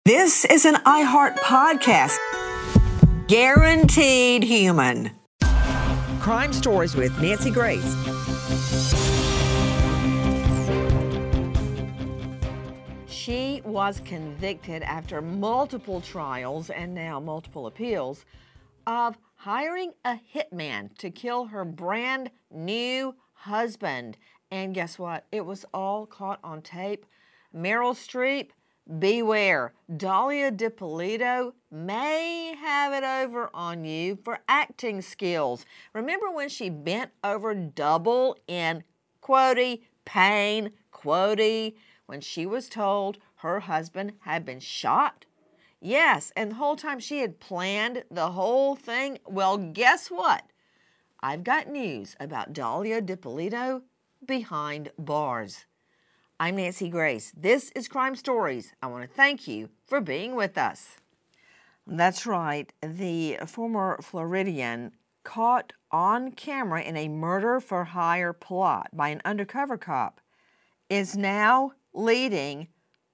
This is an iHeart podcast. Guaranteed human. Crime Stories with Nancy Grace. She was convicted after multiple trials and now multiple appeals of hiring a hitman to kill her brand new husband. And guess what? It was all caught on tape. Meryl Streep, beware. Dalia Dippolito may have it over on you for acting skills. Remember when she bent over double in, quotey, pain, quotey, when she was told her husband had been shot? Yes, and the whole time she had planned the whole thing. Well, guess what? I've got news about Dalia Dippolito behind bars. I'm Nancy Grace. This is Crime Stories. I want to thank you for being with us. That's right. The former Floridian caught on camera in a murder-for-hire plot by an undercover cop is now leading,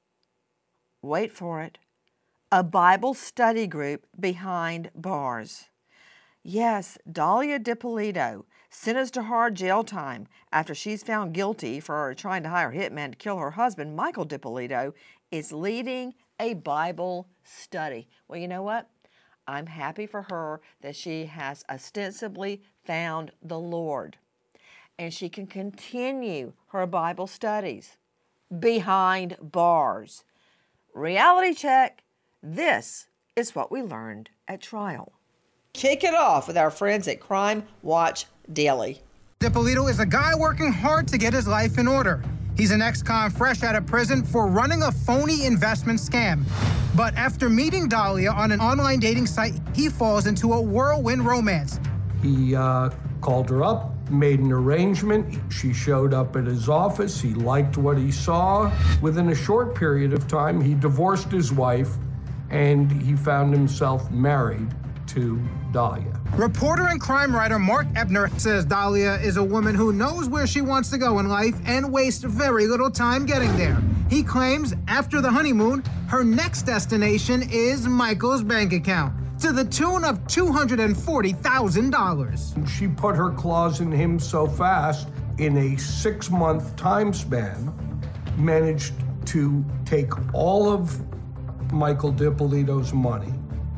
wait for it, a Bible study group behind bars. Yes, Dalia Dippolito, sentenced to hard jail time after she's found guilty for trying to hire a hitman to kill her husband, Michael Dippolito, is leading a Bible study. Well, you know what? I'm happy for her that she has ostensibly found the Lord, and she can continue her Bible studies behind bars. Reality check. This is what we learned at trial. Kick it off with our friends at Crime Watch Daily. Dippolito is a guy working hard to get his life in order. He's an ex-con fresh out of prison for running a phony investment scam. But after meeting Dalia on an online dating site, he falls into a whirlwind romance. He called her up, made an arrangement. She showed up at his office. He liked what he saw. Within a short period of time, he divorced his wife, and he found himself married to Dalia. Reporter and crime writer Mark Ebner says Dalia is a woman who knows where she wants to go in life and wastes very little time getting there. He claims after the honeymoon, her next destination is Michael's bank account, to the tune of $240,000. She put her claws in him so fast, in a 6-month time span, managed to take all of Michael Dippolito's money.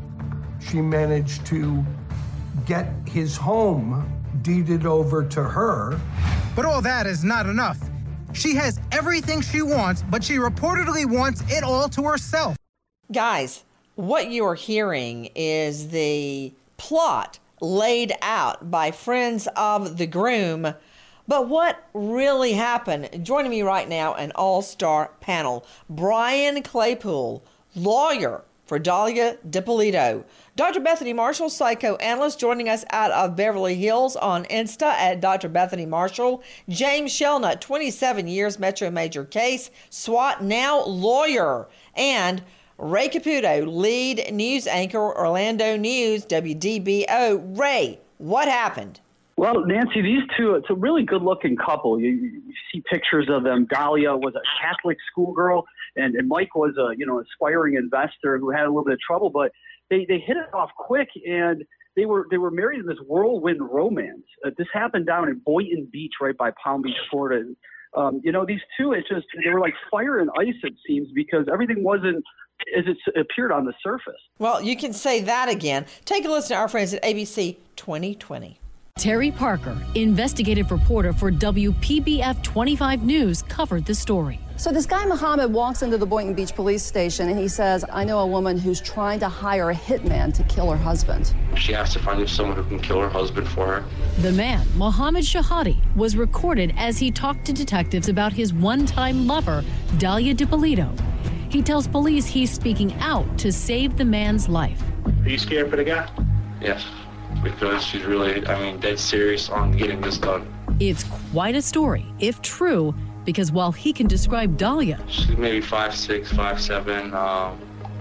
She managed to get his home deeded over to her. But all that is not enough. She has everything she wants, but she reportedly wants it all to herself. Guys, what you are hearing is the plot laid out by friends of the groom. But what really happened? Joining me right now, an all-star panel. Brian Claypool, lawyer for Dalia Dippolito. Dr. Bethany Marshall, psychoanalyst, joining us out of Beverly Hills on Insta at Dr. Bethany Marshall. James Shelnut, 27 years, Metro Major case, SWAT, now lawyer. And Ray Caputo, lead news anchor, Orlando News, WDBO. Ray, what happened? Well, Nancy, these two, it's a really good-looking couple. You see pictures of them. Dalia was a Catholic schoolgirl, and Mike was a aspiring investor who had a little bit of trouble, but they hit it off quick, and they were married in this whirlwind romance. This happened down in Boynton Beach, right by Palm Beach, Florida. These two, they were like fire and ice, it seems, because everything wasn't as it appeared on the surface. Well, you can say that again. Take a listen to our friends at ABC 2020. Terry Parker, investigative reporter for WPBF 25 News, covered the story. So this guy, Muhammad, walks into the Boynton Beach police station and he says, I know a woman who's trying to hire a hitman to kill her husband. She has to find someone who can kill her husband for her. The man, Mohammed Shahadi, was recorded as he talked to detectives about his one-time lover, Dalia Dippolito. He tells police he's speaking out to save the man's life. Are you scared for the guy? Yes, because she's really, dead serious on getting this done. It's quite a story, if true, because while he can describe Dalia, she's maybe 5'6", 5'7",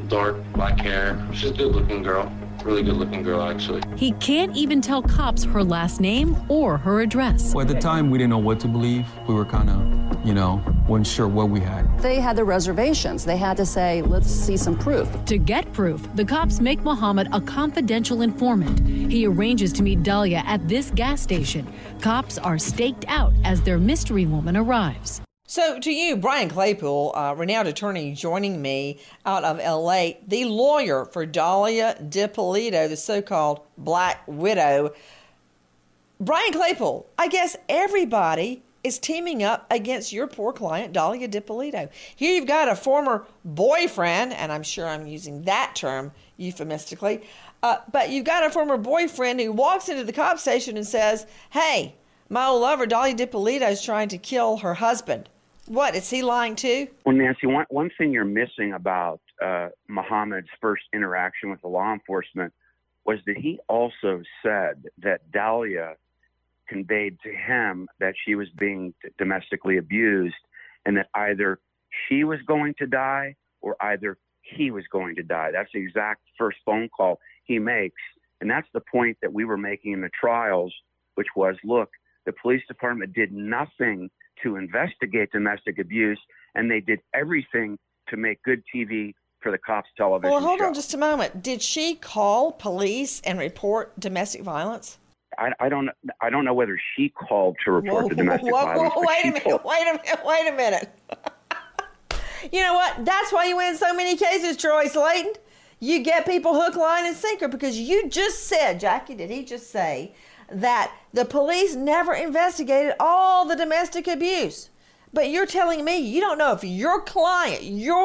dark black hair. She's a good-looking girl. Really good-looking girl, actually. He can't even tell cops her last name or her address. Well, at the time, we didn't know what to believe. We were kind of, weren't sure what we had. They had their reservations. They had to say, let's see some proof. To get proof, the cops make Muhammad a confidential informant. He arranges to meet Dahlia at this gas station. Cops are staked out as their mystery woman arrives. So to you, Brian Claypool, renowned attorney joining me out of L.A., the lawyer for Dahlia Dippolito, the so-called Black Widow. Brian Claypool, I guess everybody is teaming up against your poor client, Dahlia Dippolito. Here you've got a former boyfriend, and I'm sure I'm using that term euphemistically, but you've got a former boyfriend who walks into the cop station and says, hey, my old lover, Dahlia Dippolito, is trying to kill her husband. What, is he lying too? Well, Nancy, one thing you're missing about Muhammad's first interaction with the law enforcement was that he also said that Dahlia conveyed to him that she was being domestically abused and that either she was going to die or either he was going to die. That's the exact first phone call he makes. And that's the point that we were making in the trials, which was, look, the police department did nothing to investigate domestic abuse, and they did everything to make good TV for the cops' television Well, hold show. on just a moment. Did she call police and report domestic violence? I don't know whether she called to report the domestic violence. Wait a minute. You know what? That's why you win so many cases, Troy Slayton. You get people hook, line, and sinker because you just said, Jackie, did he just say that the police never investigated all the domestic abuse? But you're telling me you don't know if your client,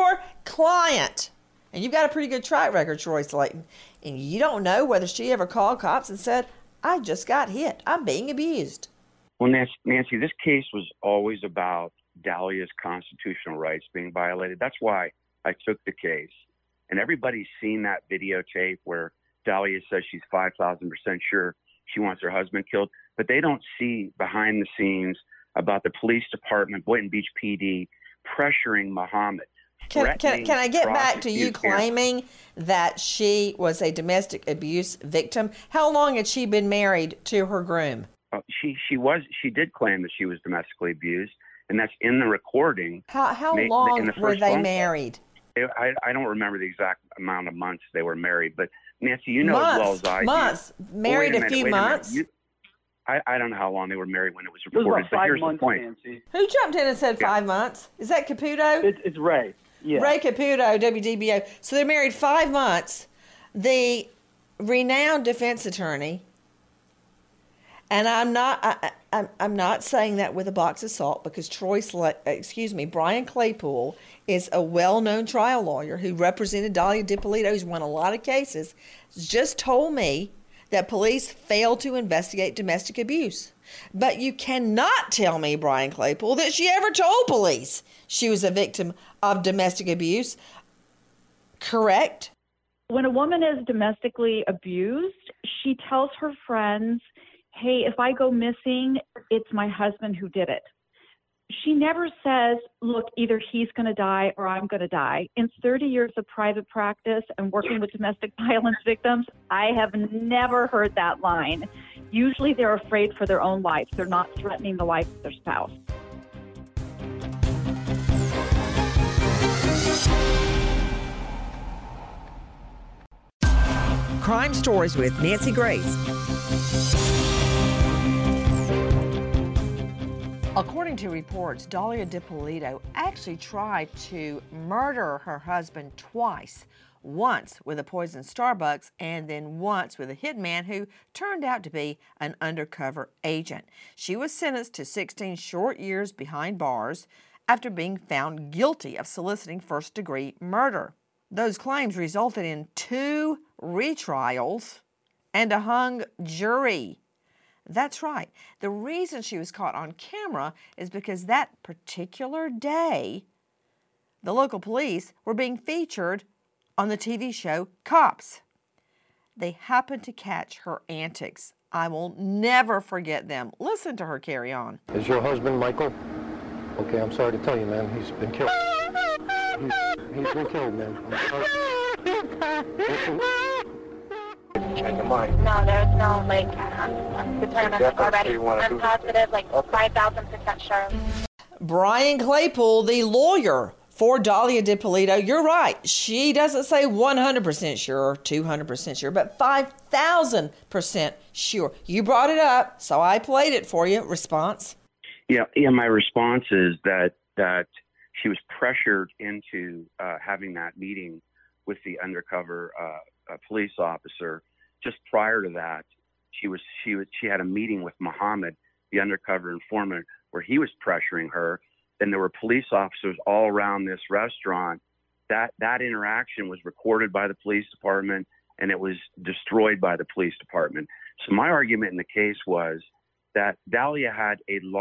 and you've got a pretty good track record, Troy Slayton, and you don't know whether she ever called cops and said, I just got hit. I'm being abused. Well, Nancy, this case was always about Dahlia's constitutional rights being violated. That's why I took the case. And everybody's seen that videotape where Dahlia says she's 5,000% sure she wants her husband killed, but they don't see behind the scenes about the police department, Boynton Beach PD, pressuring Muhammad. Can I get back to you claiming that she was a domestic abuse victim? How long had she been married to her groom? She did claim that she was domestically abused, and that's in the recording. How long were they married? I don't remember the exact amount of months they were married, but Nancy, you know as well as I do. Months. Married a few months? I don't know how long they were married when it was It was reported, about but 5 here's months, the point. Nancy. Who jumped in and said 5 months? Is that Caputo? It's Ray. Yeah. Ray Caputo, WDBO. So they're married 5 months. The renowned defense attorney, and I'm not saying that with a box of salt because Brian Claypool is a well-known trial lawyer who represented Dahlia Dippolito, who's won a lot of cases, just told me that police failed to investigate domestic abuse. But you cannot tell me, Brian Claypool, that she ever told police she was a victim of domestic abuse. Correct? When a woman is domestically abused, she tells her friends, hey, if I go missing, it's my husband who did it. She never says, look, either he's going to die or I'm going to die. In 30 years of private practice and working with domestic violence victims, I have never heard that line. Usually they're afraid for their own lives. They're not threatening the life of their spouse. Crime Stories with Nancy Grace. According to reports, Dahlia Dippolito actually tried to murder her husband twice. Once with a poisoned Starbucks and then once with a hitman who turned out to be an undercover agent. She was sentenced to 16 short years behind bars after being found guilty of soliciting first-degree murder. Those claims resulted in 2 retrials and a hung jury. That's right. The reason she was caught on camera is because that particular day, the local police were being featured on the TV show Cops. They happened to catch her antics. I will never forget them. Listen to her carry on. Is your husband Michael? Okay, I'm sorry to tell you, man. He's been killed. He's been killed, man. I'm sorry. making money. No, there's no, like, determined already. I'm positive, like, 5,000% sure. Brian Claypool, the lawyer for Dalia Dippolito, you're right. She doesn't say 100% sure, 200% sure, but 5,000% sure. You brought it up, so I played it for you. Response? Yeah. My response is that she was pressured into having that meeting with the undercover police officer. Just prior to that, she had a meeting with Muhammad, the undercover informant, where he was pressuring her. Then there were police officers all around this restaurant. That interaction was recorded by the police department, and it was destroyed by the police department. So my argument in the case was that Dalia had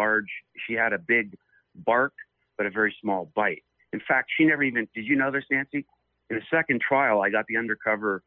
a big bark, but a very small bite. In fact, she never even, did you know this, Nancy? In the second trial, I got the undercover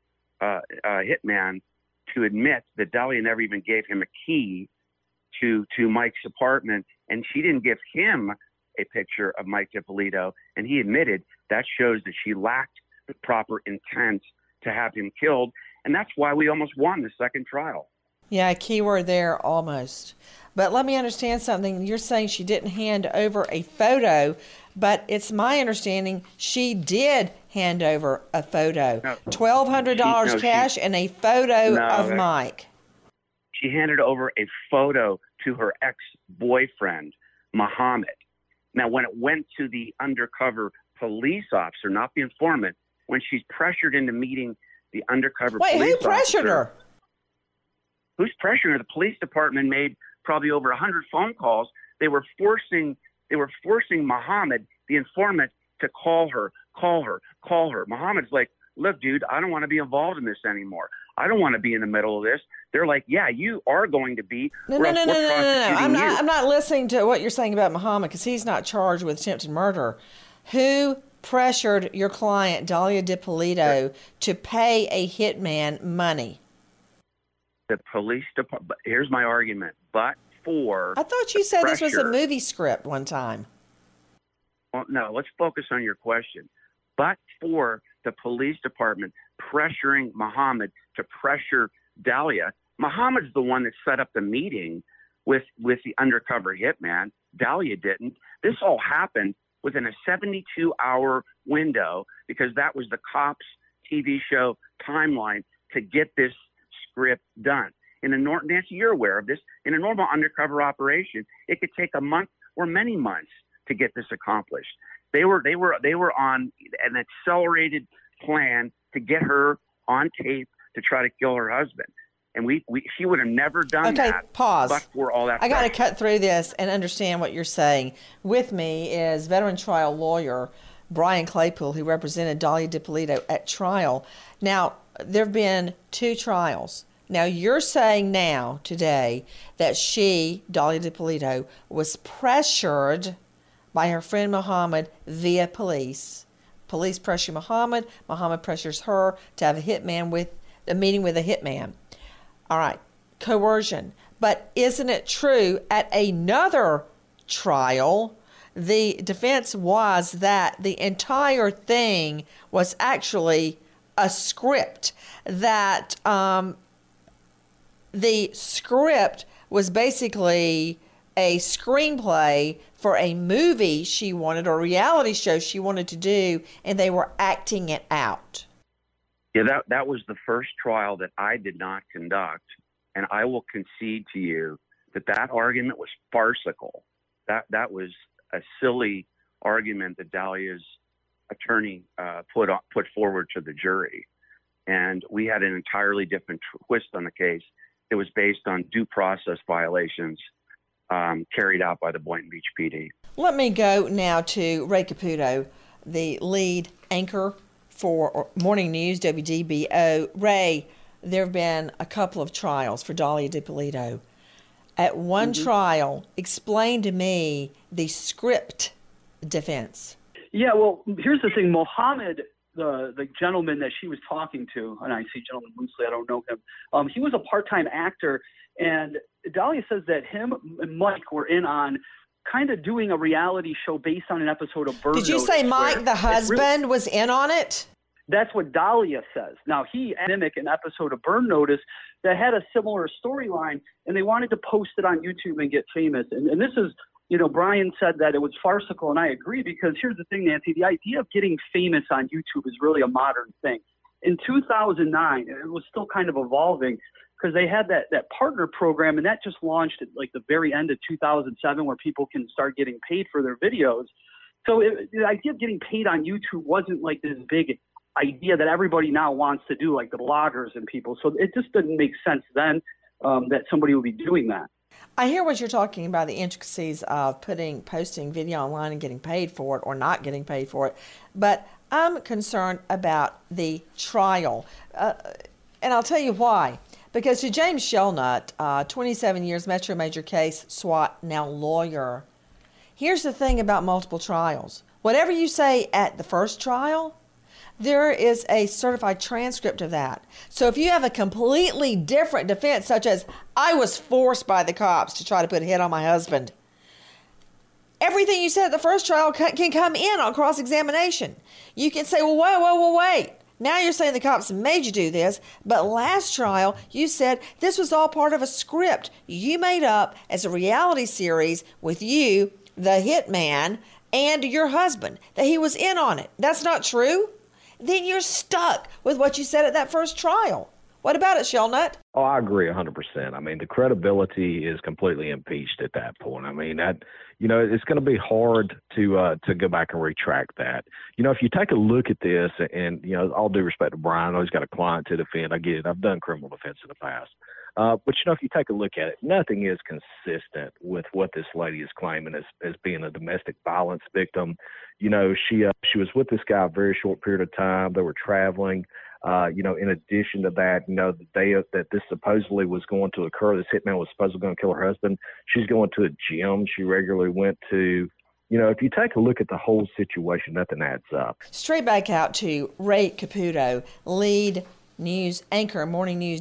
hitman to admit that Dalia never even gave him a key to Mike's apartment, and she didn't give him a picture of Mike Dippolito, and he admitted that shows that she lacked the proper intent to have him killed, and that's why we almost won the second trial. Yeah, keyword there, almost. But let me understand something. You're saying she didn't hand over a photo, but it's my understanding she did hand over a photo. No. $1,200 cash and a photo of Mike. She handed over a photo to her ex-boyfriend, Muhammad. Now, when it went to the undercover police officer, not the informant, when she's pressured into meeting the undercover police officer. Wait, who pressured her? Who's pressuring her? The police department made probably over 100 phone calls. They were forcing Muhammad, the informant, to call her. Muhammad's like, look, dude, I don't want to be involved in this anymore. I don't want to be in the middle of this. They're like, yeah, you are going to be. No. I'm not listening to what you're saying about Muhammad, because he's not charged with attempted murder. Who pressured your client, Dalia Dippolito, to pay a hitman money? The police department. Here's my argument. But for I thought you said this was a movie script one time. Well, no, let's focus on your question. But for the police department pressuring Muhammad to pressure Dalia, Muhammad's the one that set up the meeting with the undercover hitman. Dalia didn't. This all happened within a 72-hour window, because that was the cops' TV show timeline to get this script done. Nancy, you're aware of this. In a normal undercover operation, it could take a month or many months to get this accomplished. They were on an accelerated plan to get her on tape to try to kill her husband. And she would have never done that. Okay, pause. But for all that. I got to cut through this and understand what you're saying. With me is veteran trial lawyer Brian Claypool, who represented Dalia Dippolito at trial. Now, there have been 2 trials. Now, you're saying now, today, that she, Dalia Dippolito, was pressured by her friend Muhammad via police. Police pressure Muhammad. Muhammad pressures her to have a meeting with a hitman. All right, coercion. But isn't it true at another trial, the defense was that the entire thing was actually a script, that the script was basically a screenplay for a movie she wanted, or a reality show she wanted to do, and they were acting it out? Yeah, that was the first trial that I did not conduct, and I will concede to you that argument was farcical. That was a silly argument that Dalia's attorney put forward to the jury, and we had an entirely different twist on the case. It was based on due process violations carried out by the Boynton Beach PD. Let me go now to Ray Caputo, the lead anchor for Morning News, WDBO. Ray, there have been a couple of trials for Dalia Dippolito. At one trial, explain to me the script defense. Yeah, well, here's the thing. Mohammed, the gentleman that she was talking to, and I say gentleman loosely, I don't know him, he was a part-time actor, and Dalia says that him and Mike were in on kind of doing a reality show based on an episode of Burn Did you Notice, say Mike, the husband, was in on it? That's what Dahlia says. Now, he mimicked an episode of Burn Notice that had a similar storyline, and they wanted to post it on YouTube and get famous. And this is, you know, Brian said that it was farcical, and I agree, because here's the thing, Nancy, the idea of getting famous on YouTube is really a modern thing. In 2009, it was still kind of evolving because they had that partner program, and that just launched at like the very end of 2007 where people can start getting paid for their videos. So the idea of getting paid on YouTube wasn't like this big idea that everybody now wants to do, like the bloggers and people. So it just didn't make sense then that somebody would be doing that. I hear what you're talking about, the intricacies of posting video online and getting paid for it or not getting paid for it. But I'm concerned about the trial. And I'll tell you why. Because to James Shelnut, 27 years, Metro Major case, SWAT, now lawyer. Here's the thing about multiple trials. Whatever you say at the first trial, there is a certified transcript of that. So if you have a completely different defense, such as, I was forced by the cops to try to put a hit on my husband, everything you said at the first trial can come in on cross-examination. You can say, well, wait. Now you're saying the cops made you do this, but last trial you said this was all part of a script you made up as a reality series with you, the hitman, and your husband, that he was in on it. That's not true? Then you're stuck with what you said at that first trial. What about it, Shelnut? Oh, I agree 100%. I mean, the credibility is completely impeached at that point. I mean, that, you know, it's going to be hard to go back and retract that. You know, if you take a look at this, and, you know, all due respect to Brian, I know he's got a client to defend. I get it. I've done criminal defense in the past. But, you know, if you take a look at it, nothing is consistent with what this lady is claiming as being a domestic violence victim. You know, she was with this guy a very short period of time. They were traveling. You know, in addition to that, you know, the day that this supposedly was going to occur, this hitman was supposedly going to kill her husband. She's going to a gym she regularly went to. You know, if you take a look at the whole situation, nothing adds up. Straight back out to Ray Caputo, lead news anchor, Morning News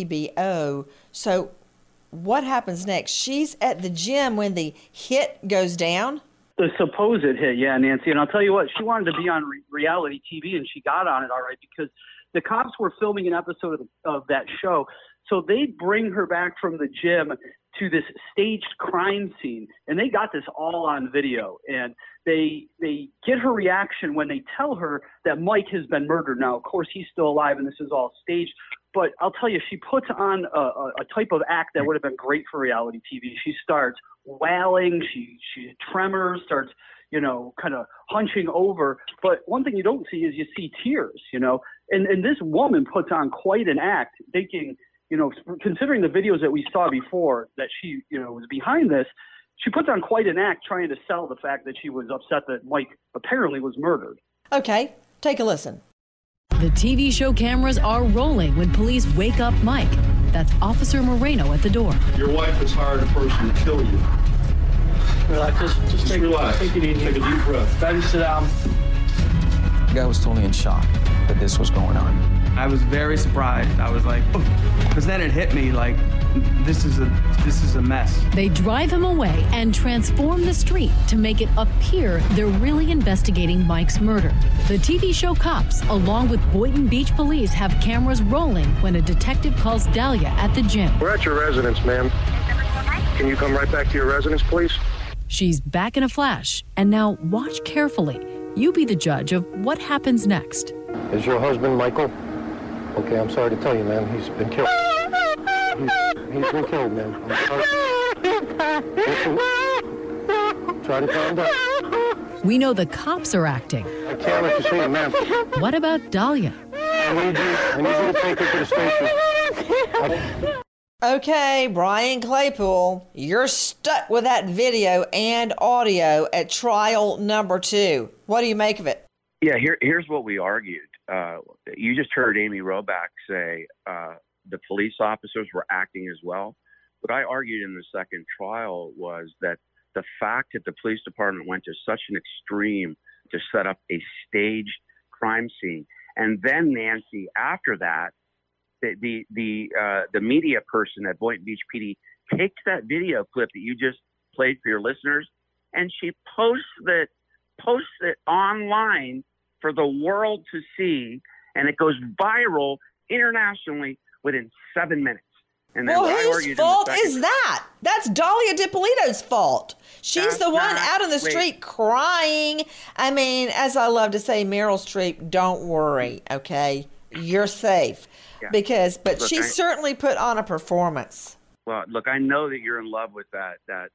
WDBO. So what happens next? She's at the gym when the hit goes down? The supposed hit, yeah, Nancy. And I'll tell you what, she wanted to be on reality TV, and she got on it all right because the cops were filming an episode of that show. So they bring her back from the gym to this staged crime scene, and they got this all on video. And they get her reaction when they tell her that Mike has been murdered. Now, of course, he's still alive, and this is all staged. But I'll tell you, she puts on a type of act that would have been great for reality TV. She starts wailing, she tremors, starts, you know, kind of hunching over. But one thing you don't see is you see tears, you know. And this woman puts on quite an act, thinking, you know, considering the videos that we saw before that she, you know, was behind this, she puts on quite an act trying to sell the fact that she was upset that Mike apparently was murdered. Okay, take a listen. The TV show cameras are rolling when police wake up Mike. That's Officer Moreno at the door. Your wife has hired a person to kill you. Relax, just relax. Take it easy. Take a deep breath. Daddy, sit down. The guy was totally in shock that this was going on. I was very surprised. I was like, because then it hit me like, this is a mess. They drive him away and transform the street to make it appear they're really investigating Mike's murder. The TV show Cops, along with Boynton Beach Police, have cameras rolling when a detective calls Dahlia at the gym. We're at your residence, ma'am. Can you come right back to your residence, please? She's back in a flash, and now watch carefully. You be the judge of what happens next. Is your husband Michael? Okay, I'm sorry to tell you, man. He's been killed. He's been killed, man. I'm sorry. Listen. Try to calm down. We know the cops are acting. I can't let you see him, ma'am. What about Dahlia? I need you to take her to the station. Okay, Brian Claypool, you're stuck with that video and audio at trial number 2. What do you make of it? Yeah, here's what we argued. You just heard Amy Robach say the police officers were acting as well. What I argued in the second trial was that the fact that the police department went to such an extreme to set up a staged crime scene, and then Nancy, after that, the media person at Boynton Beach PD takes that video clip that you just played for your listeners, and she posts it online for the world to see and it goes viral internationally within 7 minutes. And then well, whose fault is that? That's Dahlia DiPolito's fault. She's the one out on the street crying. I mean, as I love to say, Meryl Streep, don't worry, okay? You're safe. Yeah. But she certainly put on a performance. Well, look, I know that you're in love with that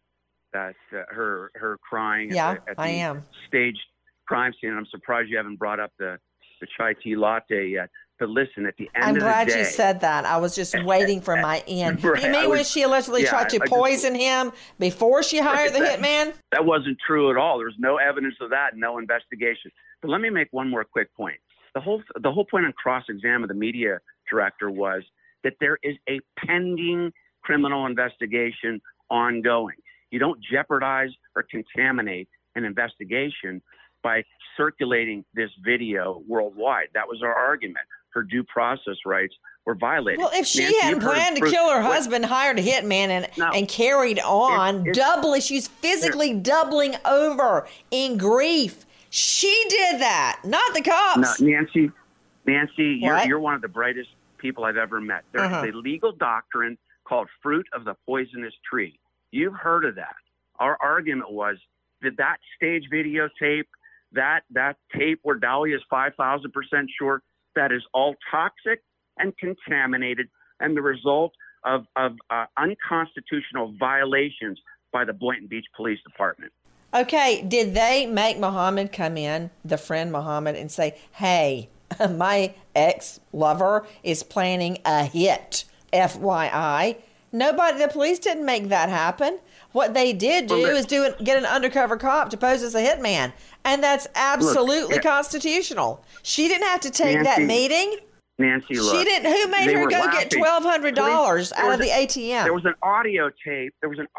her crying at the staged crime scene. I'm surprised you haven't brought up the chai tea latte yet. But listen, at the end I'm of the glad day, you said that. I was just waiting for my end. Right, You mean when she allegedly tried to poison him before she hired the hitman? That wasn't true at all. There was no evidence of that, no investigation. But let me make one more quick point. The whole point on cross-exam of the media director was that there is a pending criminal investigation ongoing. You don't jeopardize or contaminate an investigation by circulating this video worldwide. That was our argument. Her due process rights were violated. Well, if she hadn't planned to kill her husband, hired a hitman, and carried on, she's physically doubling over in grief. She did that, not the cops. No, Nancy, you're one of the brightest people I've ever met. There's a legal doctrine called fruit of the poisonous tree. You've heard of that. Our argument was that stage videotape, that tape where Dahlia is 5,000% sure, that is all toxic and contaminated and the result of unconstitutional violations by the Boynton Beach Police Department. Okay, did they make Muhammad come in, the friend Muhammad, and say, hey, my ex-lover is planning a hit, FYI? The police didn't make that happen. What they did do is get an undercover cop to pose as a hitman, and that's absolutely constitutional. She didn't have to take that meeting. Nancy, look. She didn't. Who made her go get $1,200 out of the ATM? There was an audio tape.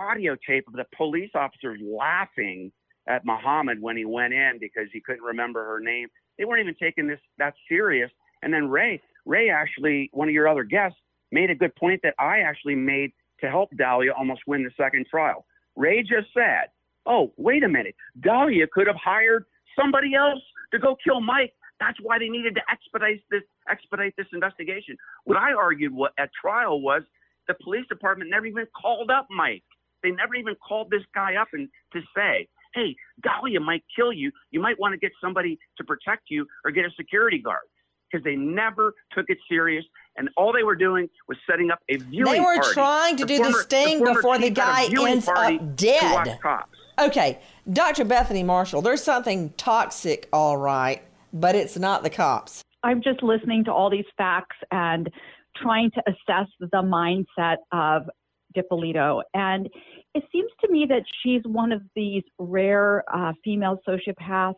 Of the police officers laughing at Muhammad when he went in because he couldn't remember her name. They weren't even taking this that serious. And then Ray actually, one of your other guests, made a good point that I actually made to help Dahlia almost win the second trial. Ray just said, oh, wait a minute. Dahlia could have hired somebody else to go kill Mike. That's why they needed to expedite this investigation. What I argued at trial was the police department never even called up Mike. They never even called this guy up and to say, hey, Dahlia might kill you. You might want to get somebody to protect you or get a security guard. Because they never took it serious. And all they were doing was setting up a viewing party. They were trying to do the sting before the guy ends up dead. Okay, Dr. Bethany Marshall, there's something toxic, all right, but it's not the cops. I'm just listening to all these facts and trying to assess the mindset of DiPolito. And it seems to me that she's one of these rare female sociopaths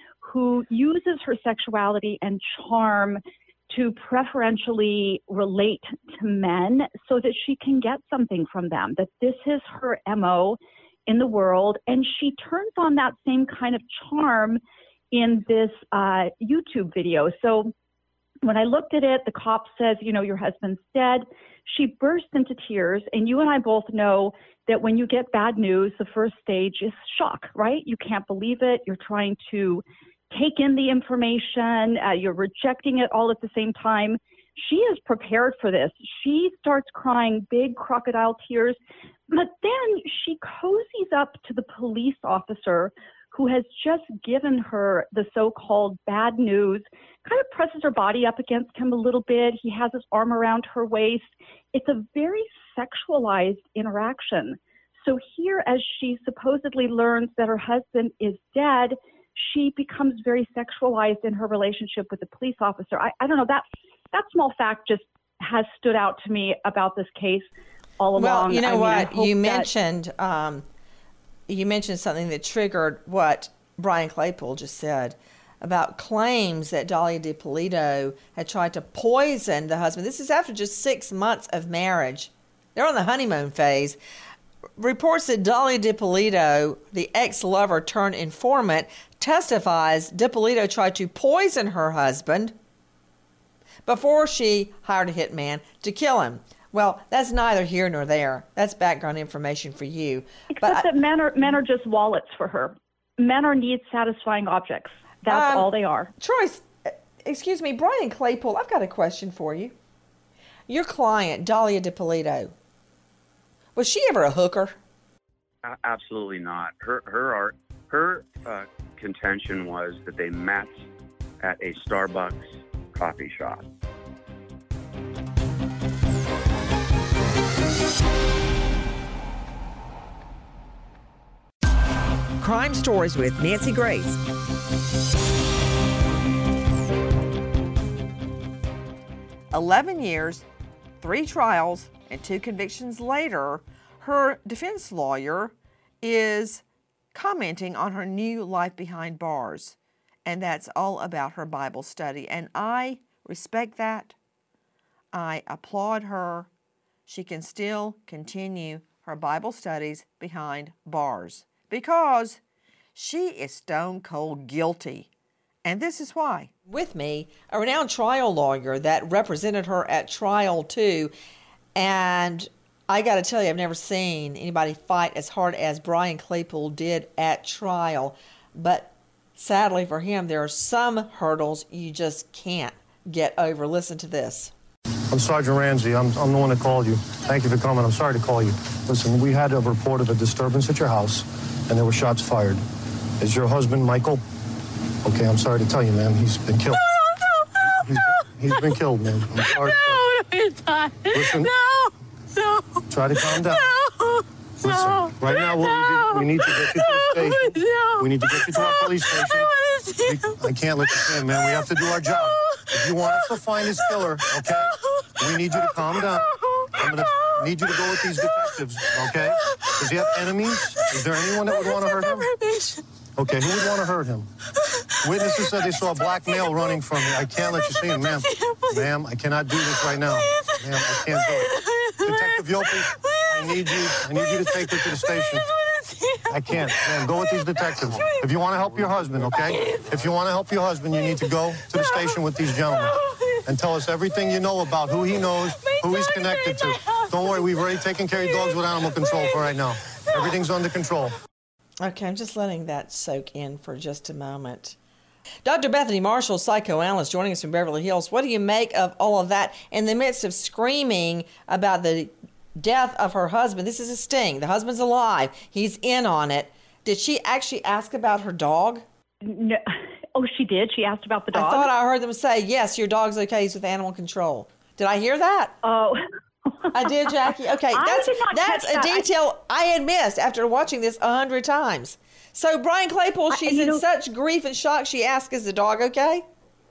who uses her sexuality and charm to preferentially relate to men so that she can get something from them, that this is her MO in the world. And she turns on that same kind of charm in this YouTube video. So when I looked at it, the cop says, your husband's dead. She burst into tears. And you and I both know that when you get bad news, the first stage is shock, right? You can't believe it. You're trying to take in the information. You're rejecting it all at the same time. She is prepared for this. She starts crying big crocodile tears, but then she cozies up to the police officer who has just given her the so-called bad news, kind of presses her body up against him a little bit. He has his arm around her waist. It's a very sexualized interaction. So here, as she supposedly learns that her husband is dead, she becomes very sexualized in her relationship with the police officer. I don't know, that small fact just has stood out to me about this case all along. Well, you know what? You mentioned something that triggered what Brian Claypool just said about claims that Dahlia DiPolito had tried to poison the husband. This is after just 6 months of marriage. They're on the honeymoon phase. Reports that Dahlia DiPolito, the ex-lover turned informant, testifies DiPolito tried to poison her husband before she hired a hitman to kill him. Well, that's neither here nor there. That's background information for you. Except that men are just wallets for her. Men are need-satisfying objects. That's all they are. Troy, Excuse me, Brian Claypool, I've got a question for you. Your client, Dalia Dippolito, was she ever a hooker? Absolutely not. Her contention was that they met at a Starbucks coffee shop. Crime Stories with Nancy Grace. "11 years, 3 trials, and 2 convictions later, her defense lawyer is commenting on her new life behind bars. And that's all about her Bible study. And I respect that. I applaud her. She can still continue her Bible studies behind bars because she is stone cold guilty. And this is why. With me, a renowned trial lawyer that represented her at trial too. And I got to tell you, I've never seen anybody fight as hard as Brian Claypool did at trial. But sadly for him, there are some hurdles you just can't get over. Listen to this. I'm Sergeant Ramsey. I'm the one that called you. Thank you for coming. I'm sorry to call you. Listen, we had a report of a disturbance at your house, and there were shots fired. Is your husband Michael? Okay, I'm sorry to tell you, ma'am. He's been killed. No. He's been killed, ma'am. I'm sorry. No, he's not. Listen. No. Try to calm down. No. Listen, right now we need to get you to the station. No. We need to get you to our police station. I can't let you in, man. We have to do our job. If you want us to find his killer, okay, we need you to calm down. I'm going to need you to go with these detectives, okay? Does he have enemies? Is there anyone that would want to hurt him? Okay, who would want to hurt him? Witnesses said they saw a black male running from you. I can't let you see him, ma'am. Ma'am, I cannot do this right now. Ma'am, I can't do it. Detective Yopi, I need you to take her to the station. I can't. Ma'am, go with these detectives. If you want to help your husband, okay? If you want to help your husband, you need to go to the station with these gentlemen and tell us everything you know about who he knows, who he's connected to. Don't worry, we've already taken care of your dogs with animal control for right now. Everything's under control. Okay, I'm just letting that soak in for just a moment. Dr. Bethany Marshall, psychoanalyst, joining us from Beverly Hills. What do you make of all of that in the midst of screaming about the death of her husband? This is a sting. The husband's alive. He's in on it. Did she actually ask about her dog? No. Oh, she did? She asked about the dog? I thought I heard them say, yes, your dog's okay. He's with animal control. Did I hear that? Oh. I did, Jackie. Okay, that's a detail I had missed after watching this 100 times. So, Brian Claypool, she's in such grief and shock, she asked, is the dog okay?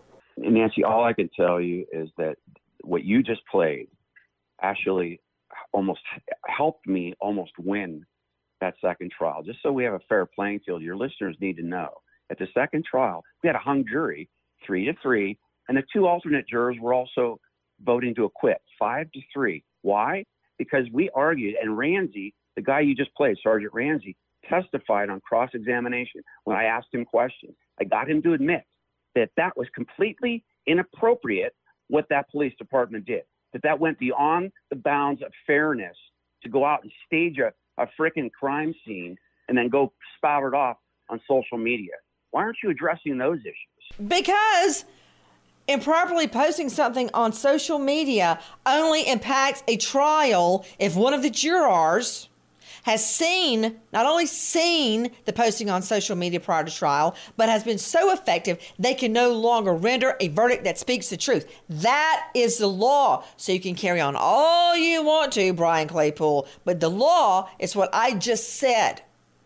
Nancy, all I can tell you is that what you just played actually almost helped me almost win that second trial. Just so we have a fair playing field, your listeners need to know. At the second trial, we had a hung jury, 3-3, and the 2 alternate jurors were also voting to acquit, 5-3. Why? Because we argued, and Ramsey, the guy you just played, Sergeant Ramsey, testified on cross-examination when I asked him questions. I got him to admit that that was completely inappropriate what that police department did, that went beyond the bounds of fairness to go out and stage a frickin' crime scene and then go spout it off on social media. Why aren't you addressing those issues? Because improperly posting something on social media only impacts a trial if one of the jurors has not only seen the posting on social media prior to trial, but has been so effective they can no longer render a verdict that speaks the truth. That is the law. So you can carry on all you want to, Brian Claypool, but the law is what I just said.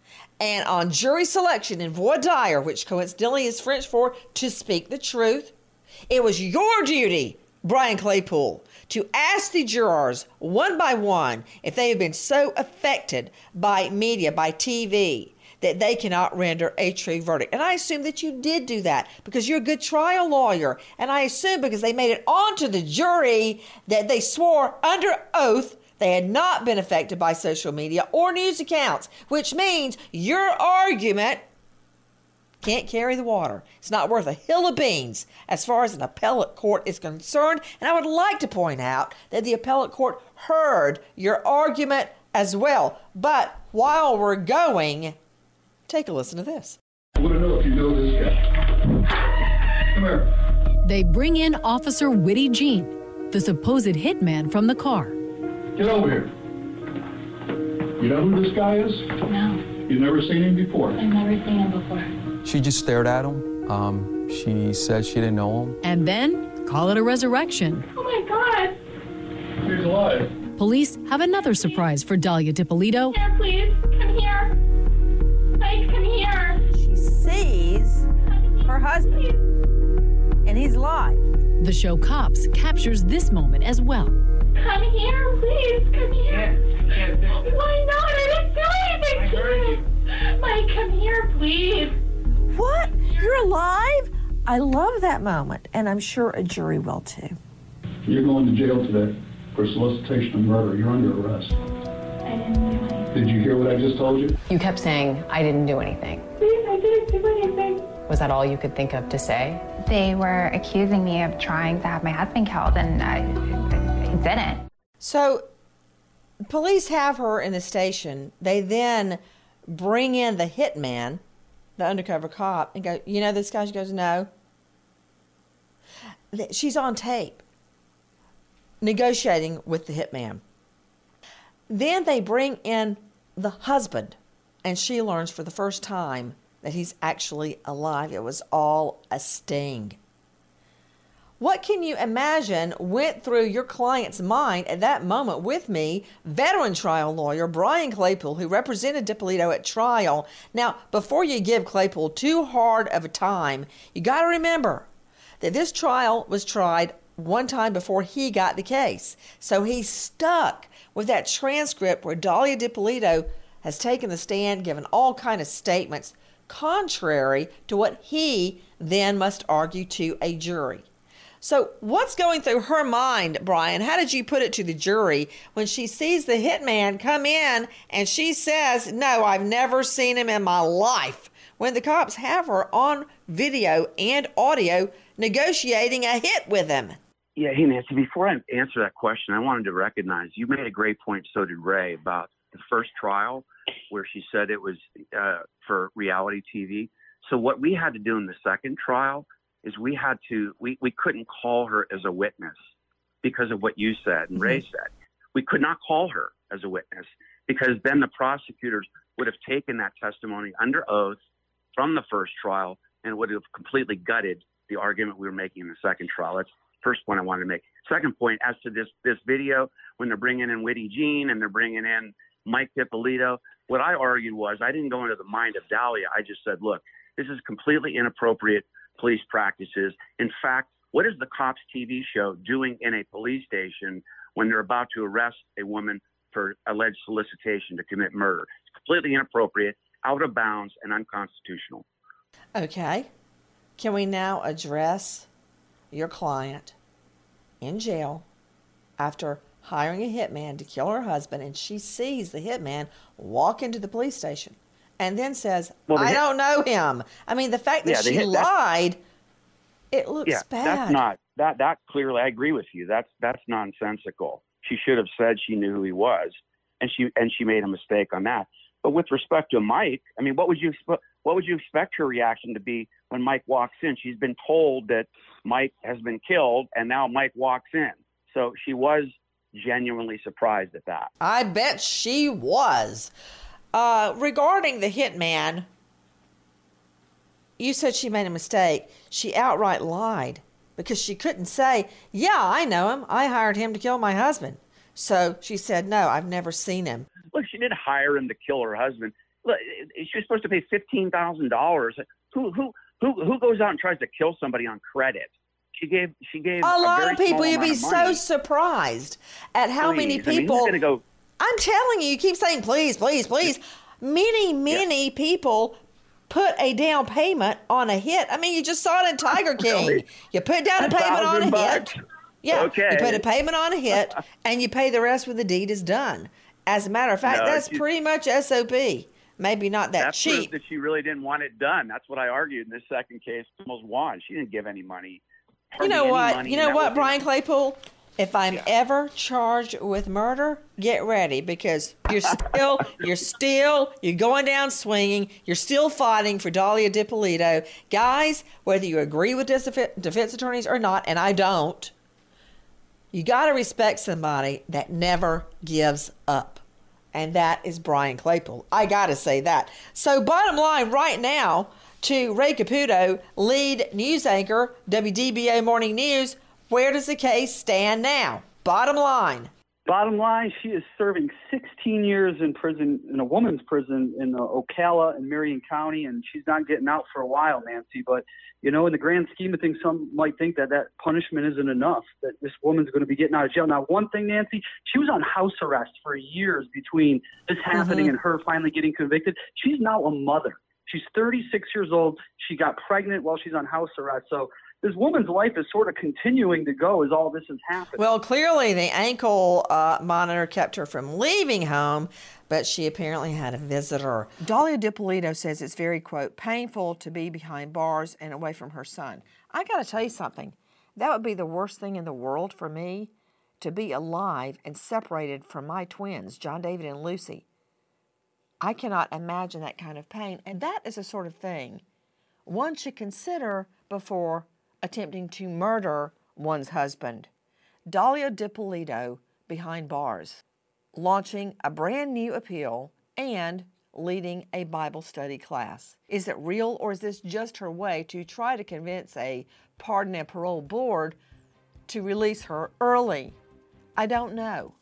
And on jury selection in voir dire, which coincidentally is French for to speak the truth, it was your duty, Brian Claypool, to ask the jurors one by one if they have been so affected by media, by TV, that they cannot render a true verdict. And I assume that you did do that because you're a good trial lawyer. And I assume because they made it onto the jury that they swore under oath they had not been affected by social media or news accounts, which means your argument can't carry the water. It's not worth a hill of beans as far as an appellate court is concerned. And I would like to point out that the appellate court heard your argument as well. But while we're going, take a listen to this. I want to know if you know this guy. Come here. They bring in Officer Whitty Jean, the supposed hitman from the car. Get over here. You know who this guy is? No, You've never seen him before? I've never seen him before. She just stared at him. She said she didn't know him. And then call it a resurrection. Oh my God! He's alive. Police have another surprise for Dalia Dippolito. Here, please, come here. Mike, come here. She sees her husband, and he's alive. The show Cops captures this moment as well. Come here, please, come here. Why not? I didn't do anything to you. Mike, come here, please. What? You're alive? I love that moment, and I'm sure a jury will too. You're going to jail today for solicitation of murder. You're under arrest. I didn't do anything. Did you hear what I just told you? You kept saying, I didn't do anything. Please, I didn't do anything. Was that all you could think of to say? They were accusing me of trying to have my husband killed, and I didn't. So, police have her in the station. They then bring in the hitman, the undercover cop, and go, you know this guy? She goes, no. She's on tape negotiating with the hitman. Then they bring in the husband, and she learns for the first time that he's actually alive. It was all a sting. What can you imagine went through your client's mind at that moment with me, veteran trial lawyer Brian Claypool, who represented Dippolito at trial? Now, before you give Claypool too hard of a time, you got to remember that this trial was tried one time before he got the case. So he's stuck with that transcript where Dalia Dippolito has taken the stand, given all kind of statements contrary to what he then must argue to a jury. So what's going through her mind, Brian? How did you put it to the jury when she sees the hitman come in and she says, no, I've never seen him in my life, when the cops have her on video and audio negotiating a hit with him? Yeah, hey, Nancy, before I answer that question, I wanted to recognize you made a great point, so did Ray, about the first trial where she said it was for reality TV. So what we had to do in the second trial is we couldn't call her as a witness because of what you said and Ray said. We could not call her as a witness because then the prosecutors would have taken that testimony under oath from the first trial and would have completely gutted the argument we were making in the second trial. That's the first point I wanted to make. Second point, as to this video, when they're bringing in Whitty Jean and they're bringing in Mike Dippolito, what I argued was I didn't go into the mind of Dalia. I just said, look, this is completely inappropriate police practices. In fact, what is the Cops TV show doing in a police station when they're about to arrest a woman for alleged solicitation to commit murder? It's completely inappropriate, out of bounds, and unconstitutional. Okay. Can we now address your client in jail after hiring a hitman to kill her husband, and she sees the hitman walk into the police station and then says, I don't know him. I mean, the fact that she lied, it looks bad. That clearly, I agree with you. That's nonsensical. She should have said she knew who he was, and she made a mistake on that. But with respect to Mike, I mean, what would you expect her reaction to be when Mike walks in? She's been told that Mike has been killed, and now Mike walks in. So she was genuinely surprised at that. I bet she was. Regarding the hitman, you said she made a mistake. She outright lied because she couldn't say, yeah, I know him. I hired him to kill my husband. So she said, no, I've never seen him. Look, she didn't hire him to kill her husband. Look, she was supposed to pay $15,000. Who goes out and tries to kill somebody on credit? She gave a lot of people. You'd be so surprised at how many people. I mean, I'm telling you, you keep saying please, please, please. Many people put a down payment on a hit. I mean, you just saw it in Tiger King. Really? You put down a payment on a hit. Yeah, okay. You put a payment on a hit, and you pay the rest when the deed is done. As a matter of fact, that's pretty much SOP. Maybe not that cheap. That she really didn't want it done. That's what I argued in this second case. Almost won. She didn't give any money. You know what? You know what, Brian Claypool? If I'm ever charged with murder, get ready, because you're going down swinging. You're still fighting for Dalia Dippolito. Guys, whether you agree with defense attorneys or not, and I don't, you got to respect somebody that never gives up. And that is Brian Claypool. I got to say that. So bottom line right now to Ray Caputo, lead news anchor, WDBA Morning News, where does the case stand now? Bottom line. Bottom line, she is serving 16 years in prison, in a woman's prison in Ocala and Marion County, and she's not getting out for a while, Nancy. But, you know, in the grand scheme of things, some might think that punishment isn't enough, that this woman's going to be getting out of jail. Now, one thing, Nancy, she was on house arrest for years between this happening and her finally getting convicted. She's now a mother. She's 36 years old. She got pregnant while she's on house arrest. So this woman's life is sort of continuing to go as all this has happened. Well, clearly the ankle monitor kept her from leaving home, but she apparently had a visitor. Dalia Dippolito says it's very, quote, painful to be behind bars and away from her son. I got to tell you something. That would be the worst thing in the world for me, to be alive and separated from my twins, John David and Lucy. I cannot imagine that kind of pain, and that is the sort of thing one should consider before attempting to murder one's husband. Dalia Dippolito behind bars, launching a brand new appeal and leading a Bible study class. Is it real, or is this just her way to try to convince a pardon and parole board to release her early? I don't know.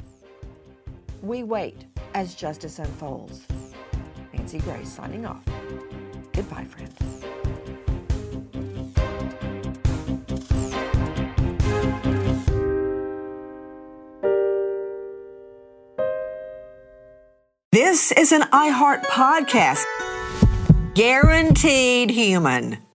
We wait as justice unfolds. Nancy Grace signing off. Goodbye, friends. This is an iHeart podcast. Guaranteed human.